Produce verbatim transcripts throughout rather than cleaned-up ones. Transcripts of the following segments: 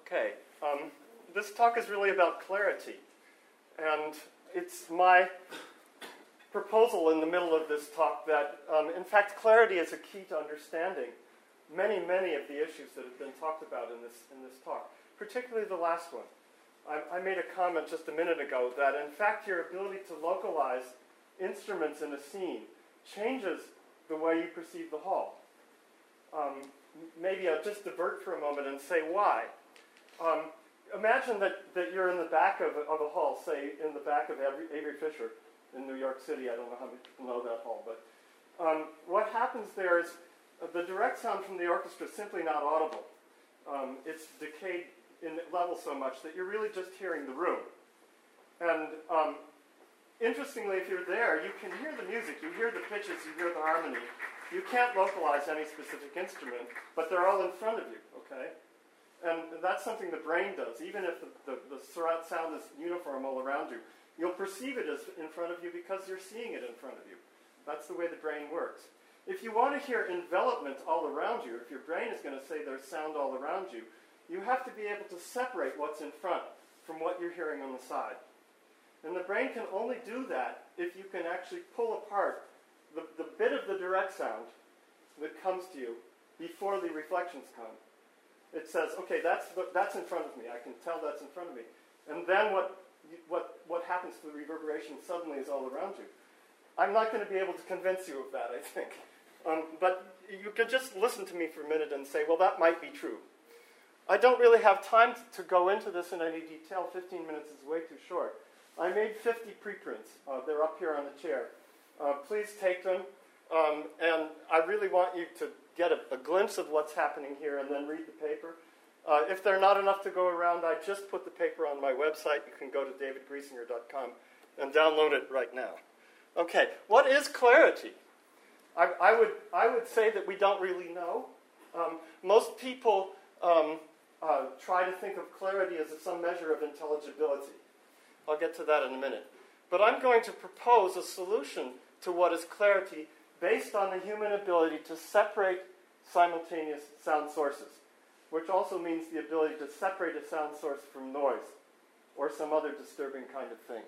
Okay, um, this talk is really about clarity, and it's my proposal in the middle of this talk that, um, in fact, clarity is a key to understanding many, many of the issues that have been talked about in this, in this talk, particularly the last one. I, I made a comment just a minute ago that, in fact, your ability to localize instruments in a scene changes the way you perceive the hall. Um, maybe I'll just divert for a moment and say why. Um, imagine that, that you're in the back of a, of a hall, say in the back of Avery, Avery Fisher in New York City. I don't know how many people know that hall, but um, what happens there is uh, the direct sound from the orchestra is simply not audible. Um, it's decayed in level so much that you're really just hearing the room. And um, interestingly, if you're there, you can hear the music, you hear the pitches, you hear the harmony. You can't localize any specific instrument, but they're all in front of you, okay? And that's something the brain does. Even if the, the, the surround sound is uniform all around you, you'll perceive it as in front of you because you're seeing it in front of you. That's the way the brain works. If you want to hear envelopment all around you, if your brain is going to say there's sound all around you, you have to be able to separate what's in front from what you're hearing on the side. And the brain can only do that if you can actually pull apart the, the bit of the direct sound that comes to you before the reflections come. It says, okay, that's, that's in front of me. I can tell that's in front of me. And then what, what, what happens to the reverberation suddenly is all around you. I'm not going to be able to convince you of that, I think. Um, but you could just listen to me for a minute and say, well, that might be true. I don't really have time to go into this in any detail. fifteen minutes is way too short. I made fifty preprints. Uh, they're up here on the chair. Uh, please take them. Um, and I really want you to get a, a glimpse of what's happening here and then read the paper. Uh, if they're not enough to go around, I just put the paper on my website. You can go to david griesinger dot com and download it right now. Okay, what is clarity? I, I would I would say that we don't really know. Um, most people um, uh, try to think of clarity as some measure of intelligibility. I'll get to that in a minute. But I'm going to propose a solution to what is clarity based on the human ability to separate simultaneous sound sources, which also means the ability to separate a sound source from noise or some other disturbing kind of thing.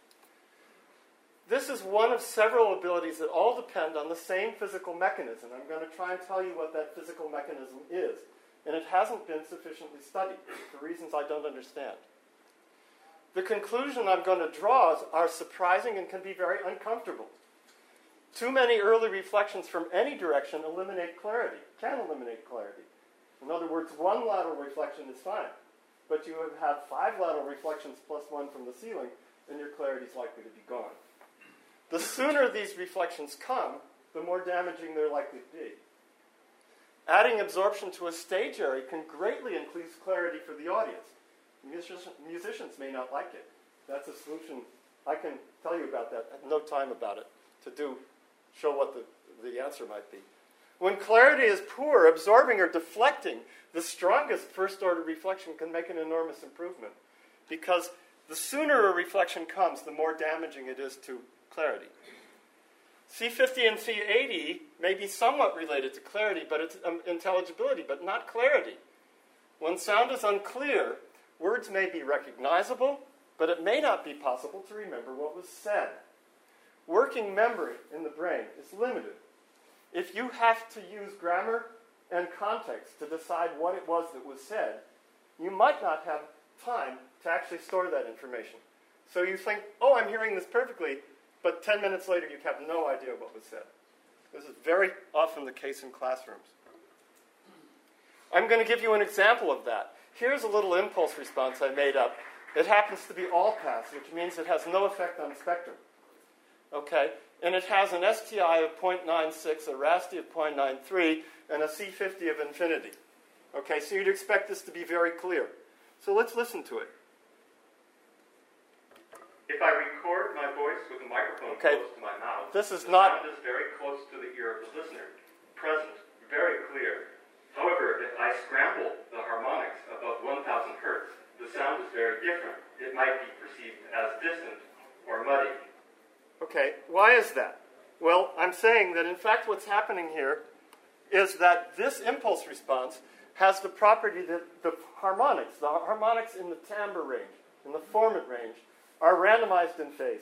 This is one of several abilities that all depend on the same physical mechanism. I'm going to try and tell you what that physical mechanism is, and it hasn't been sufficiently studied for reasons I don't understand. The conclusion I'm going to draw are surprising and can be very uncomfortable. Too many early reflections from any direction eliminate clarity, can eliminate clarity. In other words, one lateral reflection is fine, but you have had five lateral reflections plus one from the ceiling, and your clarity is likely to be gone. The sooner these reflections come, the more damaging they're likely to be. Adding absorption to a stage area can greatly increase clarity for the audience. Musicians, musicians may not like it. That's a solution. I can tell you about that. I have no time about it to do, show what the, the answer might be. When clarity is poor, absorbing or deflecting the strongest first-order reflection can make an enormous improvement, because the sooner a reflection comes, the more damaging it is to clarity. C fifty and C eighty may be somewhat related to clarity, but it's um, intelligibility, but not clarity. When sound is unclear, words may be recognizable, but it may not be possible to remember what was said. Working memory in the brain is limited. If you have to use grammar and context to decide what it was that was said, you might not have time to actually store that information. So you think, oh, I'm hearing this perfectly, but ten minutes later you have no idea what was said. This is very often the case in classrooms. I'm going to give you an example of that. Here's a little impulse response I made up. It happens to be all-pass, which means it has no effect on spectrum. Okay? And it has an S T I of zero point nine six, a R A S T of zero point nine three, and a C fifty of infinity. Okay, so you'd expect this to be very clear. So let's listen to it. If I record my voice with a microphone okay. close to my mouth, this is the not sound is very close to the ear of the listener, present, very clear. However, if I scramble the harmonics above one thousand hertz, the sound is very different. It might be perceived as distant or muddy. Okay, why is that? Well, I'm saying that in fact what's happening here is that this impulse response has the property that the harmonics, the harmonics in the timbre range, in the formant range, are randomized in phase.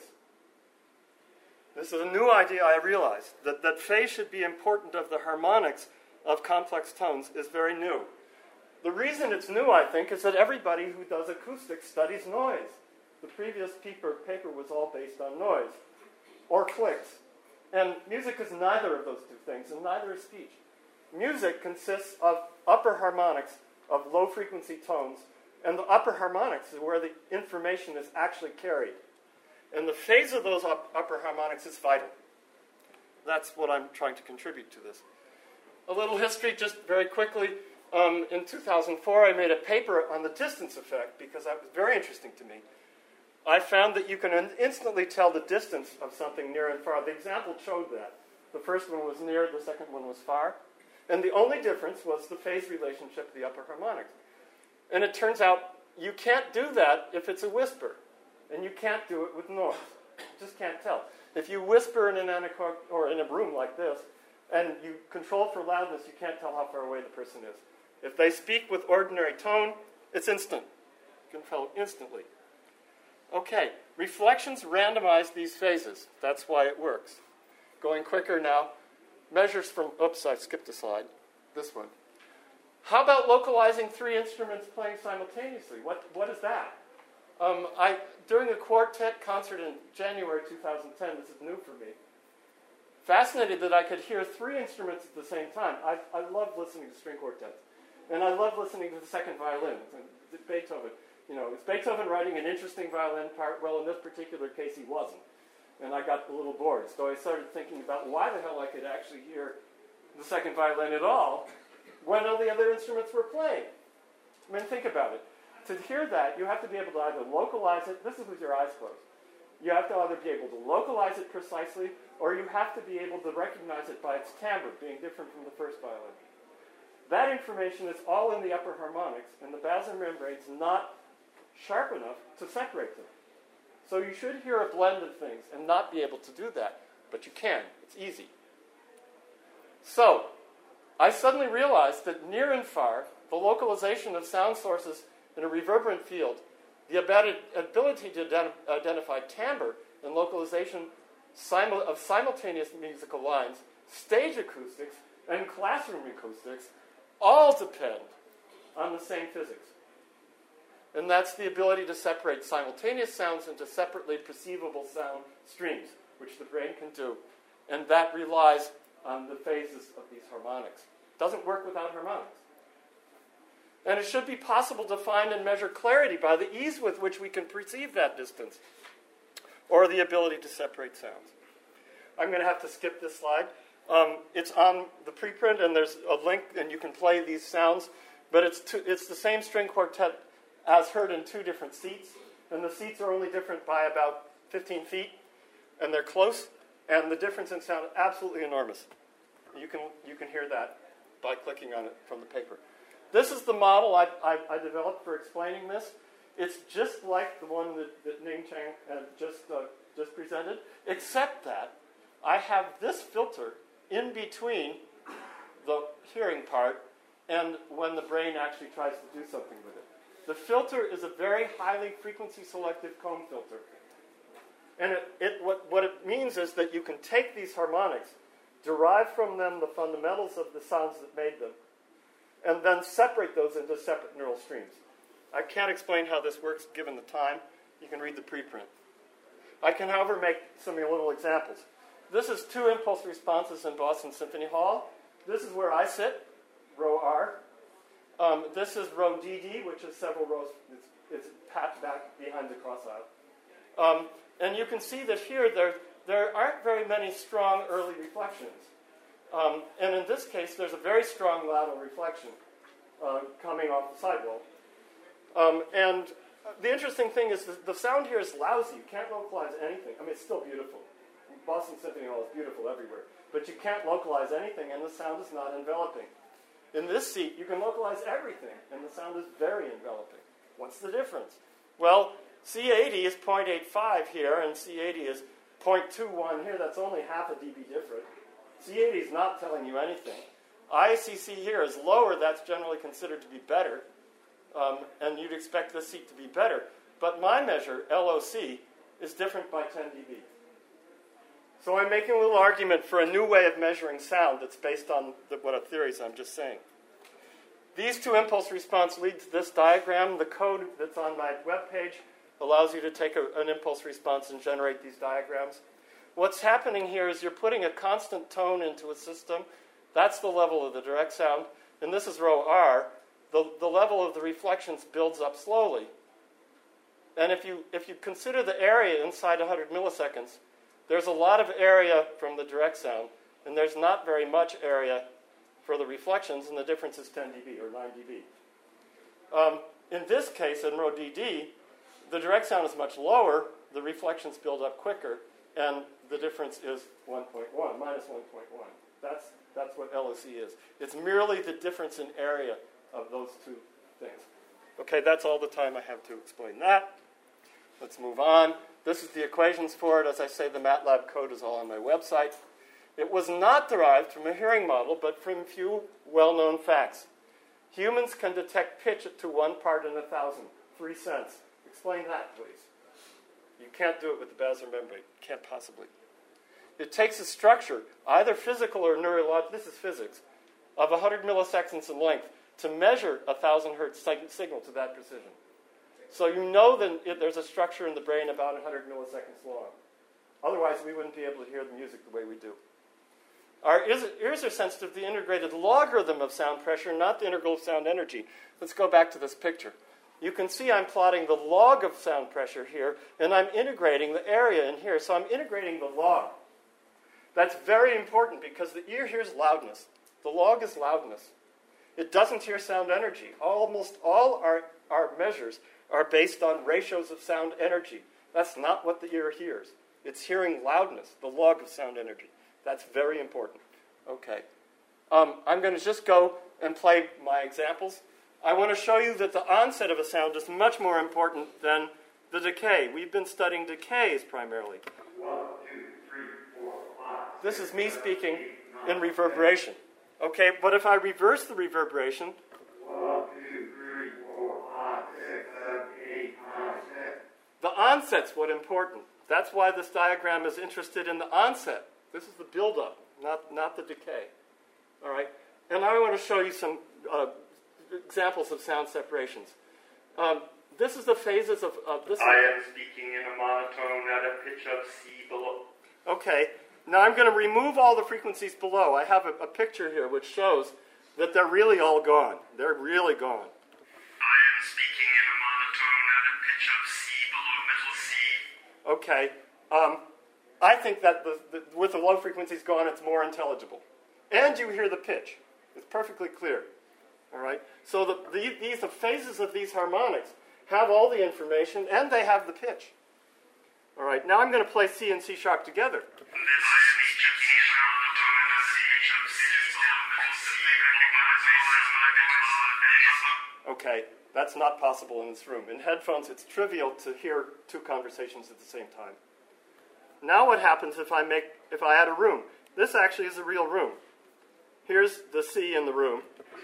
This is a new idea I realized. That, that phase should be important of the harmonics of complex tones is very new. The reason it's new, I think, is that everybody who does acoustics studies noise. The previous paper, paper was all based on noise, or clicks. And music is neither of those two things, and neither is speech. Music consists of upper harmonics of low-frequency tones, and the upper harmonics is where the information is actually carried. And the phase of those up, upper harmonics is vital. That's what I'm trying to contribute to this. A little history, just very quickly. Um, in two thousand four, I made a paper on the distance effect because that was very interesting to me. I found that you can instantly tell the distance of something near and far. The example showed that. The first one was near, the second one was far. And the only difference was the phase relationship of the upper harmonics. And it turns out you can't do that if it's a whisper. And you can't do it with noise. You just can't tell. If you whisper in an anechoic or in a room like this, and you control for loudness, you can't tell how far away the person is. If they speak with ordinary tone, it's instant. You can tell instantly. Okay, reflections randomize these phases. That's why it works. Going quicker now. Measures from, oops, I skipped a slide. This one. How about localizing three instruments playing simultaneously? What, what is that? Um, I, during a quartet concert in January two thousand ten, this is new for me, fascinated that I could hear three instruments at the same time. I, I love listening to string quartets. And I love listening to the second violin. Beethoven. You know, is Beethoven writing an interesting violin part? Well, in this particular case, he wasn't. And I got a little bored. So I started thinking about why the hell I could actually hear the second violin at all when all the other instruments were playing. I mean, think about it. To hear that, you have to be able to either localize it. This is with your eyes closed. You have to either be able to localize it precisely, or you have to be able to recognize it by its timbre being different from the first violin. That information is all in the upper harmonics, and the basal membrane is not sharp enough to separate them. So you should hear a blend of things and not be able to do that, but you can. It's easy. So, I suddenly realized that near and far, the localization of sound sources in a reverberant field, the ability to ident- identify timbre and localization simul- of simultaneous musical lines, stage acoustics, and classroom acoustics all depend on the same physics. And that's the ability to separate simultaneous sounds into separately perceivable sound streams, which the brain can do. And that relies on the phases of these harmonics. It doesn't work without harmonics. And it should be possible to find and measure clarity by the ease with which we can perceive that distance, or the ability to separate sounds. I'm going to have to skip this slide. Um, it's on the preprint, and there's a link, and you can play these sounds. But it's two, it's the same string quartet as heard in two different seats, and the seats are only different by about fifteen feet, and they're close, and the difference in sound is absolutely enormous. You can you can hear that by clicking on it from the paper. This is the model I, I, I developed for explaining this. It's just like the one that, that Ning Chang uh, just uh, just presented, except that I have this filter in between the hearing part and when the brain actually tries to do something with it. The filter is a very highly frequency-selective comb filter. And it, it, what, what it means is that you can take these harmonics, derive from them the fundamentals of the sounds that made them, and then separate those into separate neural streams. I can't explain how this works given the time. You can read the preprint. I can, however, make some little examples. This is two impulse responses in Boston Symphony Hall. This is where I sit, row R. Um, this is row D D, which is several rows. It's, it's pat back behind the cross aisle. Um, and you can see that here there, there aren't very many strong early reflections. Um, and in this case, there's a very strong lateral reflection uh, coming off the sidewall. Um, and the interesting thing is that the sound here is lousy. You can't localize anything. I mean, it's still beautiful. Boston Symphony Hall is beautiful everywhere. But you can't localize anything, and the sound is not enveloping. In this seat, you can localize everything, and the sound is very enveloping. What's the difference? Well, C eighty is zero point eight five here, and C eighty is zero point two one here. That's only half a dB different. C eighty is not telling you anything. I C C here is lower. That's generally considered to be better. Um, and you'd expect this seat to be better. But my measure, L O C, is different by ten D B. So I'm making a little argument for a new way of measuring sound that's based on the, what a theories I'm just saying. These two impulse response lead to this diagram. The code that's on my webpage allows you to take a, an impulse response and generate these diagrams. What's happening here is you're putting a constant tone into a system. That's the level of the direct sound. And this is rho R. The, the level of the reflections builds up slowly. And if you, if you consider the area inside one hundred milliseconds, there's a lot of area from the direct sound, and there's not very much area for the reflections, and the difference is ten D B or nine D B. Um, in this case, in rho D D, the direct sound is much lower, the reflections build up quicker, and the difference is one point one, minus one point one. That's, that's what L O C is. It's merely the difference in area of those two things. Okay, that's all the time I have to explain that. Let's move on. This is the equations for it. As I say, the MATLAB code is all on my website. It was not derived from a hearing model, but from a few well-known facts. Humans can detect pitch to one part in a thousand, three cents. Explain that, please. You can't do it with the basal membrane. Can't possibly. It takes a structure, either physical or neurological, this is physics, of one hundred milliseconds in length to measure a one thousand hertz signal to that precision. So you know that it, there's a structure in the brain about one hundred milliseconds long. Otherwise, we wouldn't be able to hear the music the way we do. Our ears are sensitive to the integrated logarithm of sound pressure, not the integral of sound energy. Let's go back to this picture. You can see I'm plotting the log of sound pressure here, and I'm integrating the area in here. So I'm integrating the log. That's very important because the ear hears loudness. The log is loudness. It doesn't hear sound energy. Almost all our, our measures are based on ratios of sound energy. That's not what the ear hears. It's hearing loudness, the log of sound energy. That's very important. Okay. Um, I'm going to just go and play my examples. I want to show you that the onset of a sound is much more important than the decay. We've been studying decays primarily. One, two, three, four, five. This is me speaking in reverberation. Okay, but if I reverse the reverberation, One, two, three, four, five, six, seven, eight, nine, ten. the onset's what important. That's why this diagram is interested in the onset. This is the buildup, not, not the decay. All right? And now I want to show you some uh, examples of sound separations. Um, this is the phases of, of this. I am speaking in a monotone at a pitch of C below. Okay. Now I'm going to remove all the frequencies below. I have a, a picture here which shows that they're really all gone. They're really gone. I am speaking in a monotone at a pitch of C below middle C. Okay. Um, I think that the, the, with the low frequencies gone, it's more intelligible. And you hear the pitch. It's perfectly clear. All right? So the, the, these, the phases of these harmonics have all the information, and they have the pitch. All right, now I'm going to play C and C sharp together. Okay, that's not possible in this room. In headphones, it's trivial to hear two conversations at the same time. Now what happens if I make if I add a room? This actually is a real room. Here's the C in the room.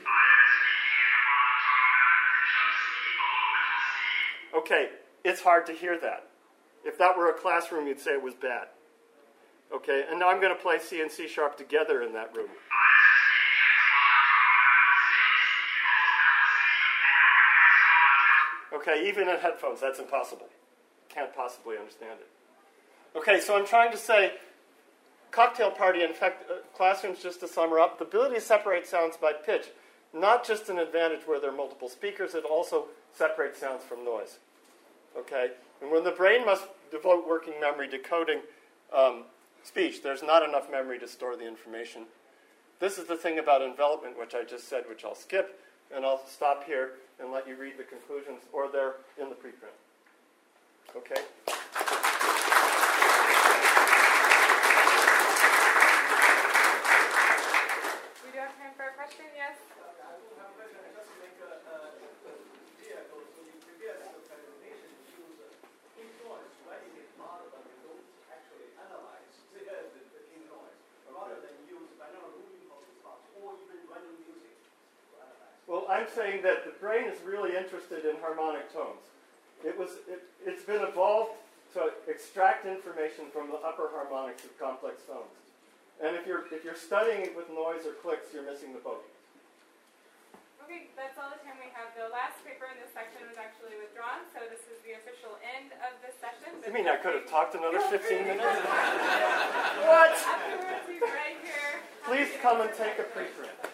Okay, it's hard to hear that. If that were a classroom, you'd say it was bad. Okay, and now I'm going to play C and C sharp together in that room. Okay, even in headphones, that's impossible. Can't possibly understand it. Okay, so I'm trying to say, cocktail party, in fact, uh, classrooms, just to sum up, the ability to separate sounds by pitch, not just an advantage where there are multiple speakers, it also separates sounds from noise. Okay, and when the brain must devote working memory to coding um, speech, there's not enough memory to store the information. This is the thing about envelopment, which I just said, which I'll skip, and I'll stop here and let you read the conclusions, or they're in the preprint. Okay? We do have time for a question, yes? I do have a question. I just make a idea. So you prepare the presentation, you use pink noise, writing it part, but you don't actually analyze the, the, the pink noise. Rather than use binaural moving pulse response, or even run I'm saying that the brain is really interested in harmonic tones. It was, it, it's been evolved to extract information from the upper harmonics of complex tones. And if you're, if you're studying it with noise or clicks, you're missing the boat. Okay, that's all the time we have. The last paper in this section was actually withdrawn, so this is the official end of this session. You mean I could have talked another fifteen minutes? What? Afterwards, he's right here. Please come and take a preprint.